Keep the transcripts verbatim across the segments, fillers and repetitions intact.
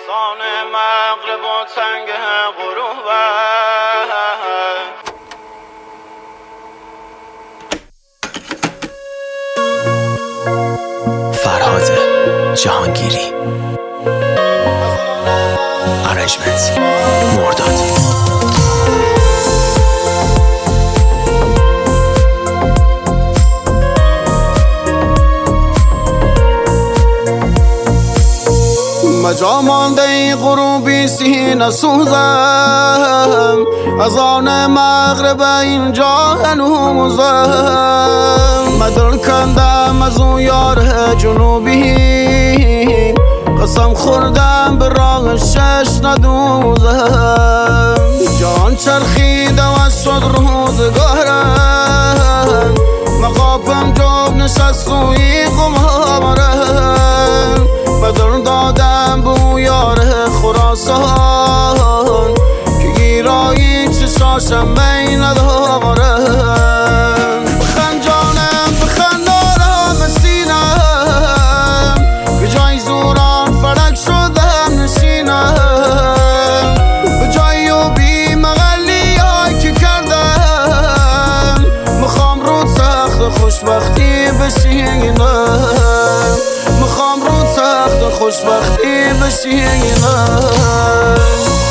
اذان مغرب و تنگ غروب فرهاد جهانگیری ارنجمنت مرداد. مجا مانده ای غروبی سینه سوزم، از آن مغرب اینجا هنوزم. مدل کندم از اون یار جنوبی، قسم خوردم به راه شش ندوزم. جان چرخیده و شد روزگارم، مقافم جاب نشست سوی قمارم. بدل دادم به یار خراسان که گیرایی چشاشم بین دارم. بخند جانم بخند آرام سینم، به جای زوران فلک شدم نشینم. به جای و بی مغلی های که کردم، مخوام رو تخت خوشبختی بشینم. مخوام رو تخت خوشبختی بشینم.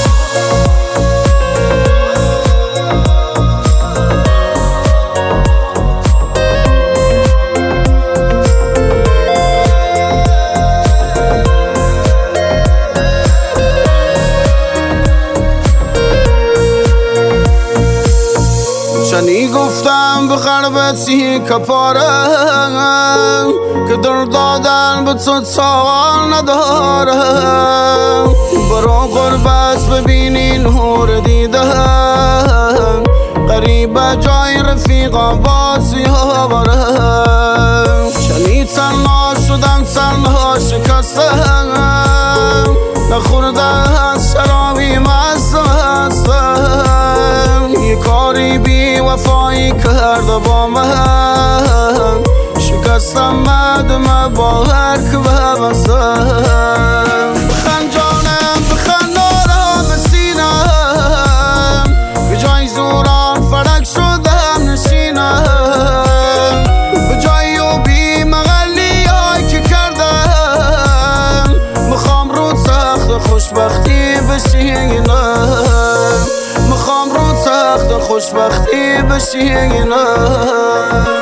چنی گفتم به قلبتی کپارم که در دادن به تو تاوان ندارم. برو غربت ببینی نور دیدم، قریب جای رفیقا بازی ها برم. چنی تنها شدم تنها شکستم، نخورده از شرابی مست هستم. یه کاری بی وفایی کرده با من، شکستم مدم با هر که ببستم. بخند جانم بخند آرام سینم، به جای زوران فلک شدم نشینم. به جای و بی مغلی های که کردم، مخوام رو تخت خوشبختی بشینم. مخوام رو تخت خوشبختی بشینم.